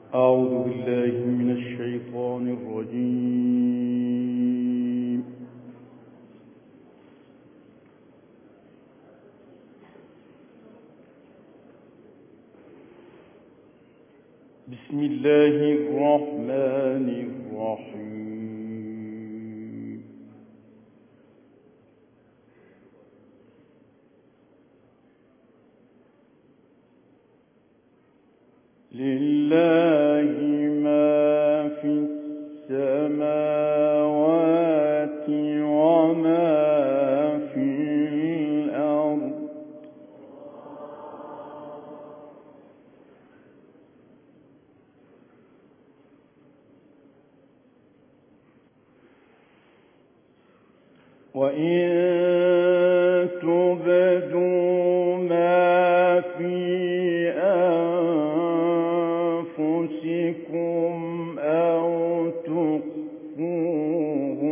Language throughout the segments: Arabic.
أعوذ بالله من الشيطان الرجيم. بسم الله الرحمن الرحيم. لله ما في السماوات وما في الأرض وإن تبدوا ما في أنفسكم أو تخفوه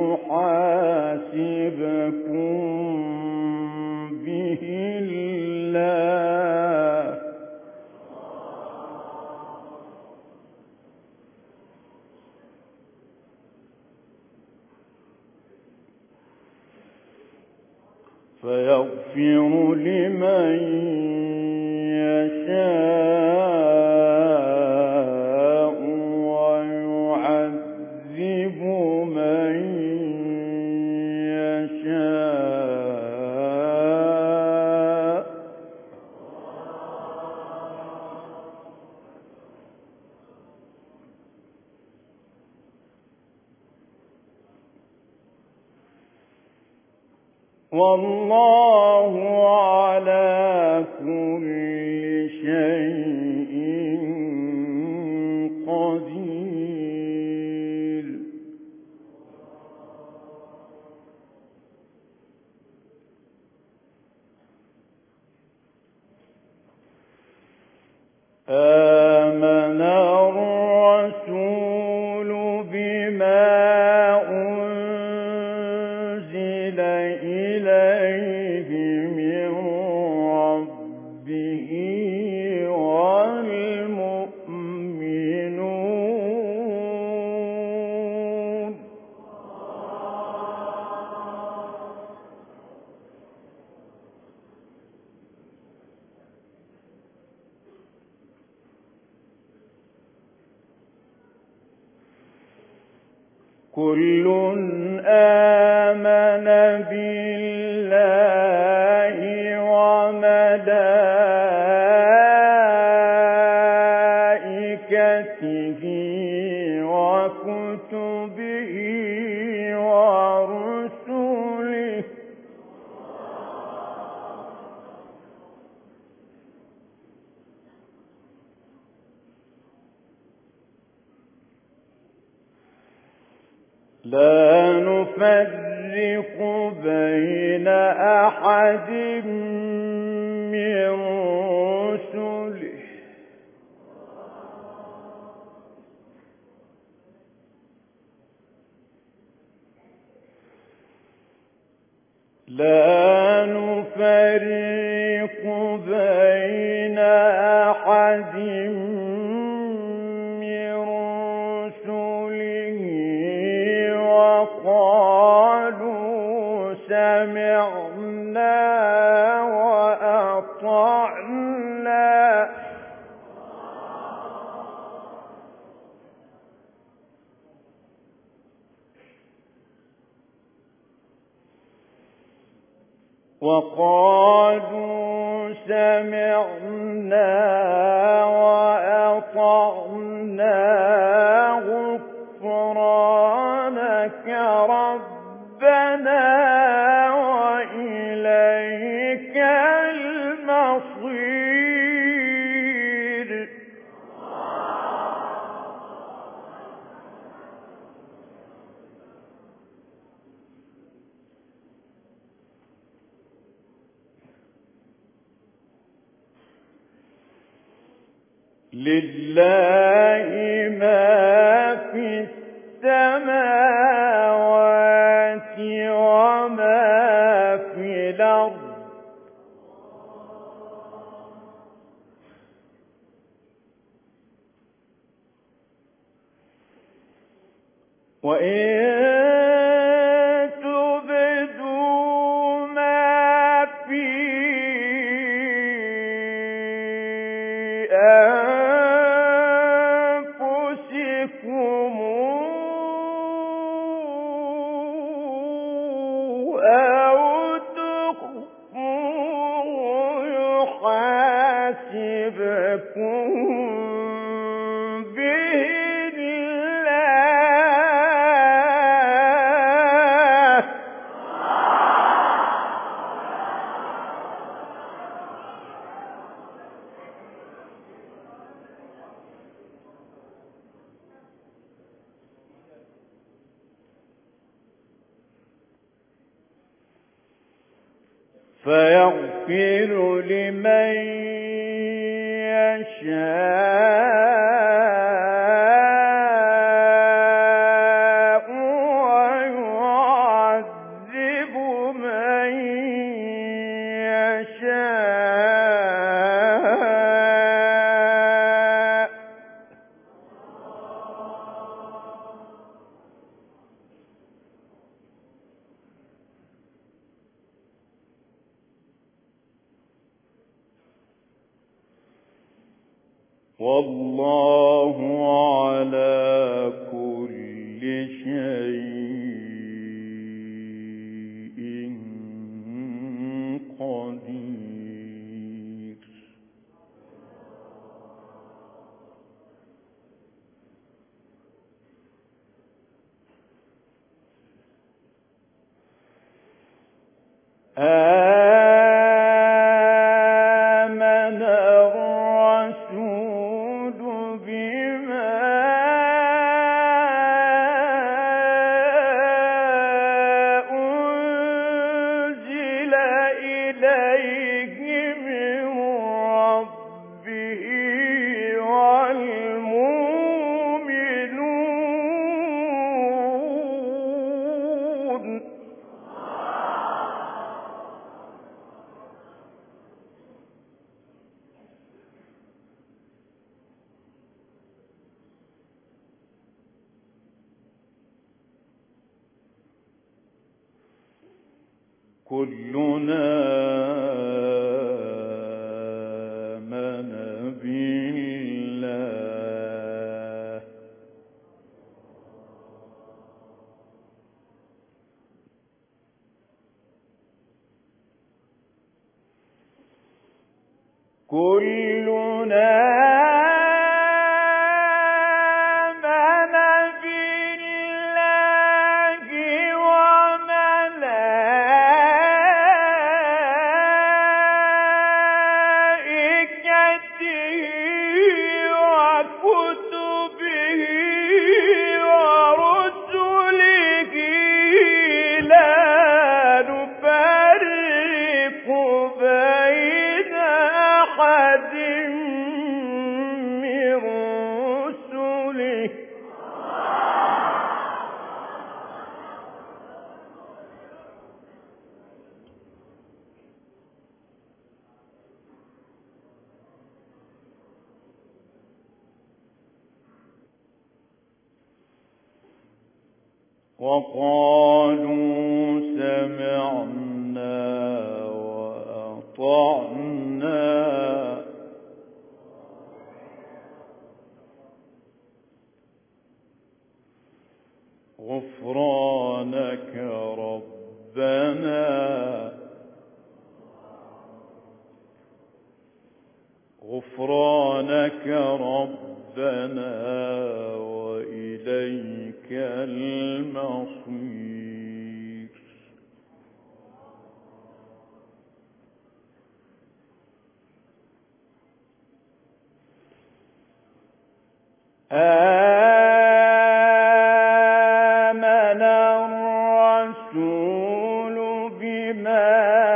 يحاسبكم به الله فيغفر لمن يشاء ويعذب من يشاء والله على كل شيء قدير. آمن الرسول بما أنزل إليه من ربه والمؤمنون كل آمن بالله وملائكته وكتبه ورسله لا نفرق بين أحد من رسله لا نفرق بين أحد من رسله وقالوا سمعنا وأطعنا غفرانك ربنا وإليك المصير. لله ما في السماوات وما في الأرض وإن تبدوا ما في أنفسكم أو تخفوه يحاسبكم به الله. فيغفر لمن يشاء ويعذب من يشاء. والله على كل شيء قدير. آمن الرسول بما أنزل إليه من ربه والمؤمنون كلنا آمن بالله كلنا آمن بالله وملائكته وكتبه ورسله لا نفرق بين أحد من رسله وقالوا سمعنا وأطعنا غفرانك ربنا غفرانك ربنا وإليك المصير. آمن الرسول بما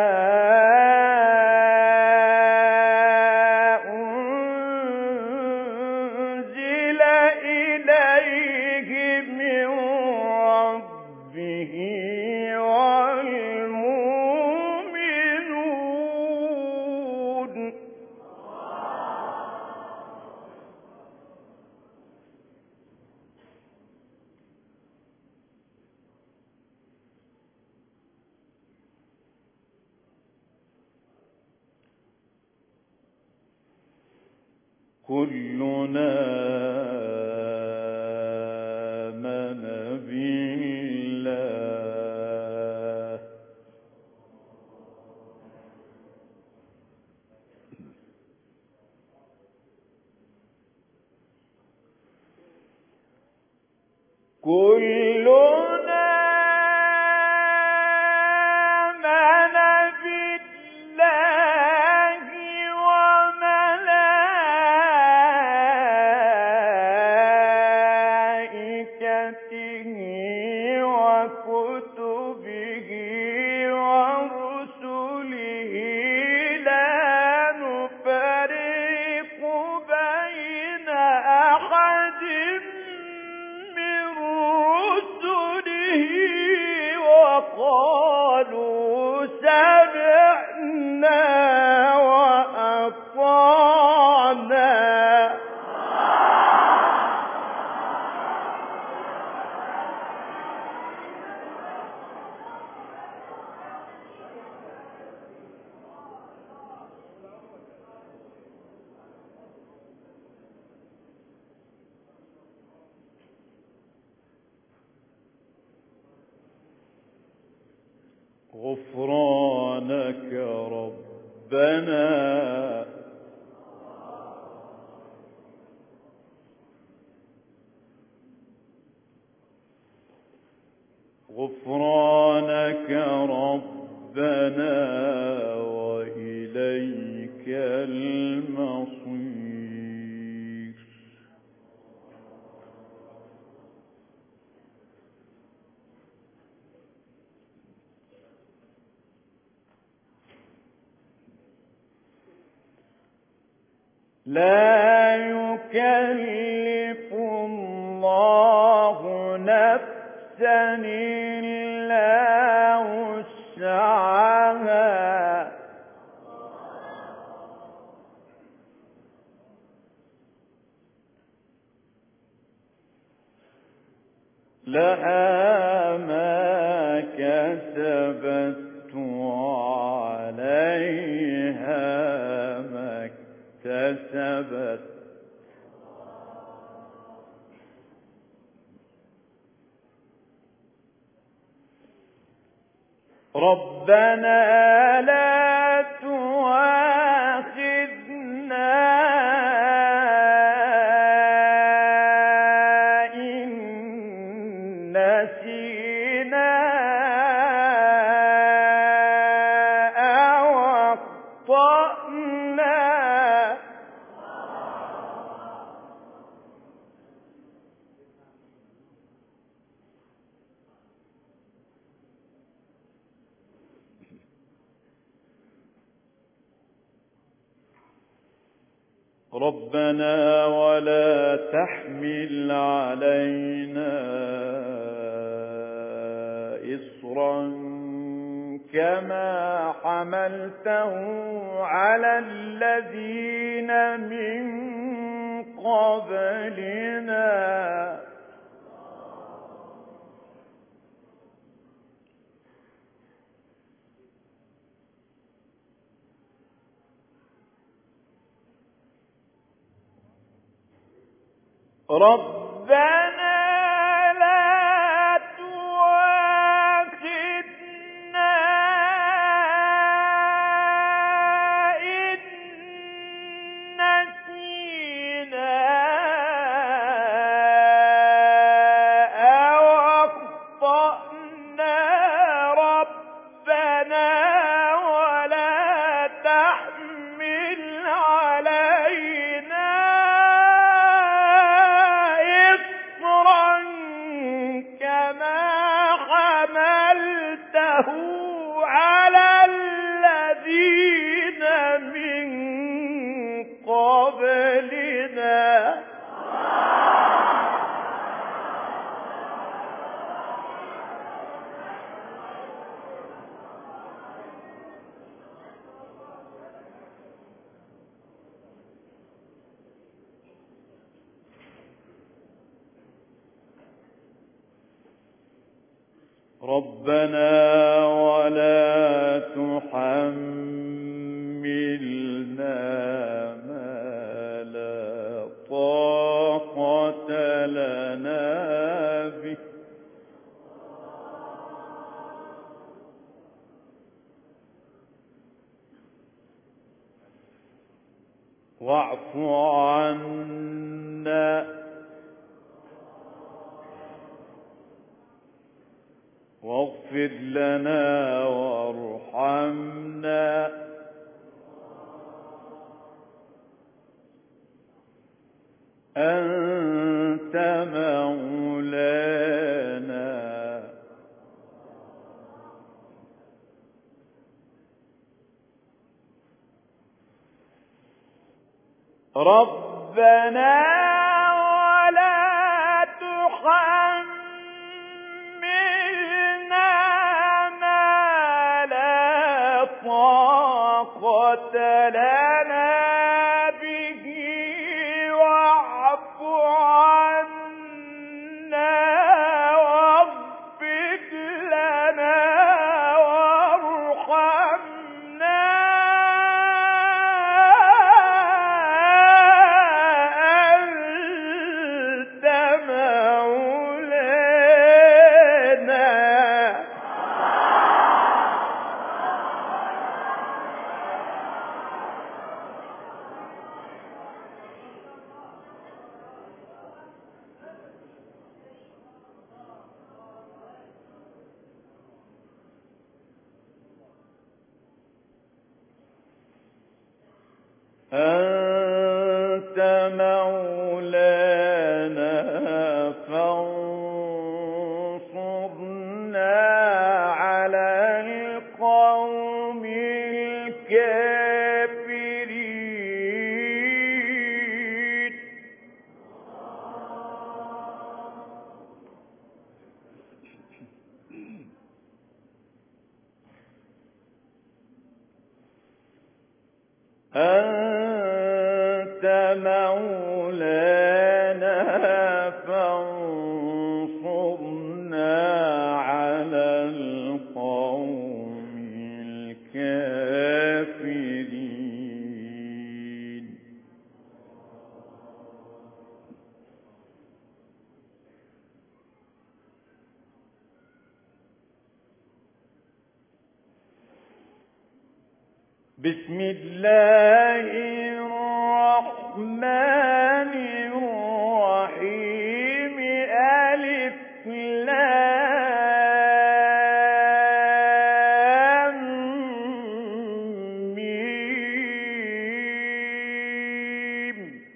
أنزل إليه من ربه والمؤمنون كلنا آمن بالله وكتبه ورسله لا نفرق بين أحد من رسله وقالوا سمعنا وأطعنا غفرانك ربنا غفرانك ربنا وإليك المصير لا يكلف الله نفسا إلا وسعها لها ما كسبت وعليها ما اكتسبت ربنا لا تؤاخذنا إن نسينا أو أخطأنا ربنا ولا تحمل علينا إصرا كما حملته على الذين من قبلنا ربنا لا تؤاخذنا إن نسينا أو أخطأنا ربنا ولا تحمل علينا كما حملته على الذين من قبلنا ربنا ولا تحملنا ما لا عنا واغفر لنا وارحمنا أنت مولانا ربنا ولا تحملنا ما لا طاقة لنا به واعف عنا واغفر لنا وارحمنا أنت مولانا أنت مولانا فانصرنا على القوم الكافرين أنت مولانا فانصرنا على القوم الكافرين بسم الله الرحمن الرحيم ألف لام ميم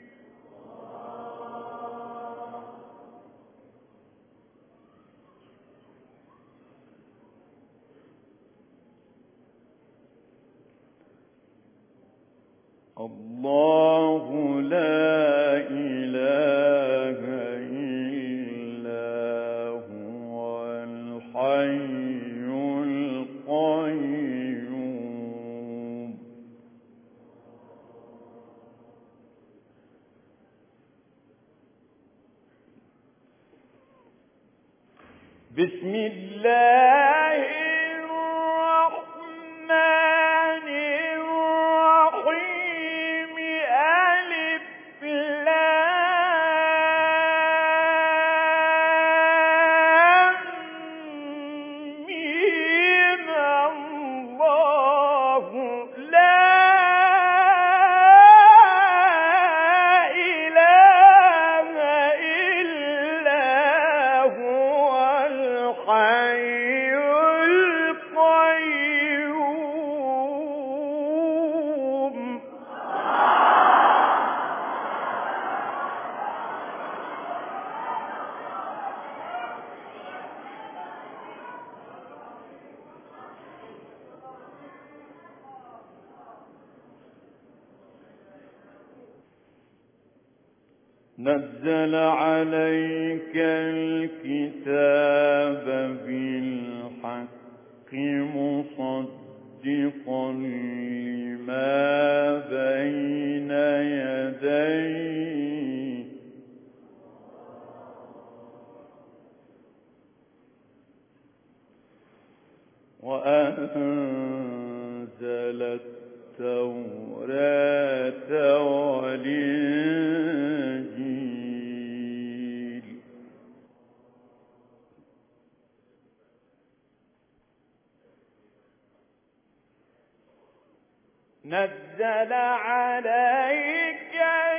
الله لا إله إلا هو الحي القيوم بسم الله الرحمن الرحيم ألف لام ميم الله لا إله إلا هو الحي القيوم نزل عليك الكتاب بالحق مصدقا لما بين يديه وأنزل التوراة والإنجيل نزل عليك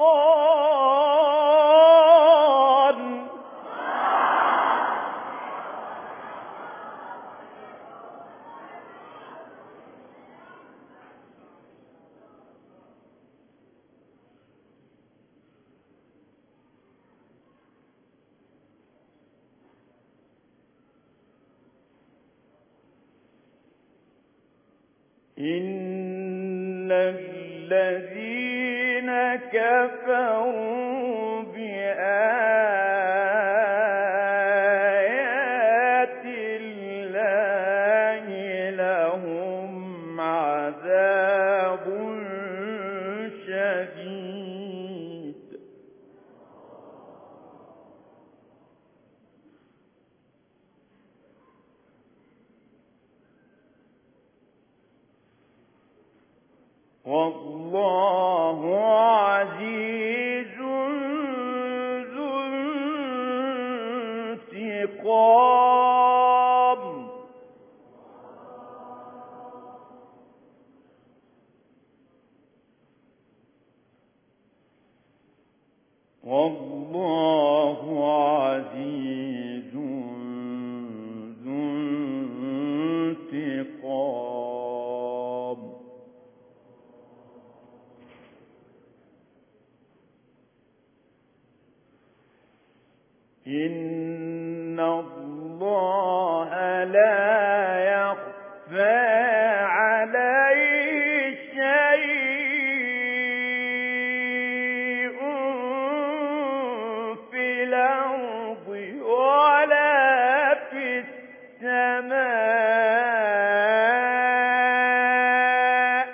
الفرقان إن الذين كفروا بآيات الله لهم عذاب شديد والله عزيز ذو انتقام والله عزيز ذو انتقام إن الله لا يخفى عليه شيء في الأرض ولا في السماء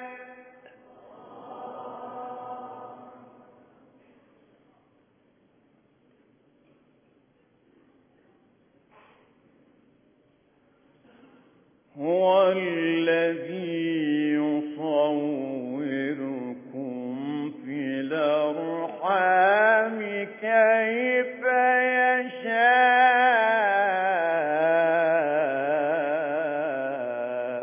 هو الذي يصوركم في الأرحام كيف يشاء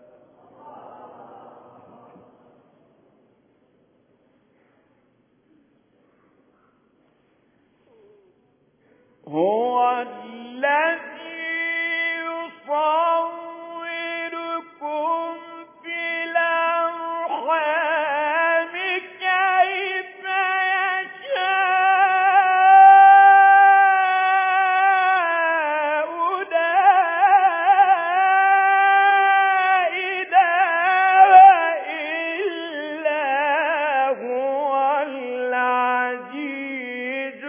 هو الذي يصوركم في الأرحام كيف يشاء لا إله إلا هو العزيز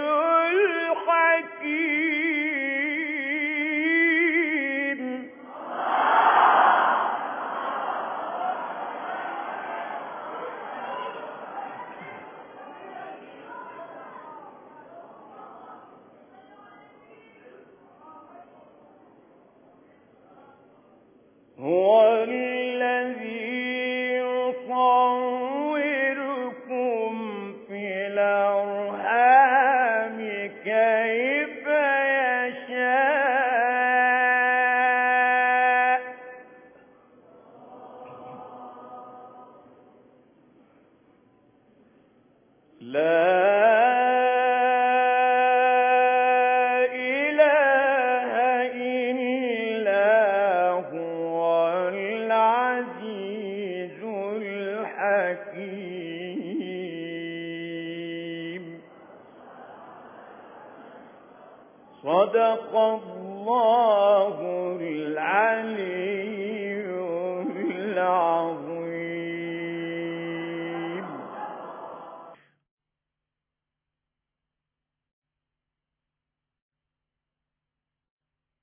الحكيم هو الذي يصوركم في الأرحام كيف يشاء لا إله إلا هو العزيز الحكيم صدق الله العلي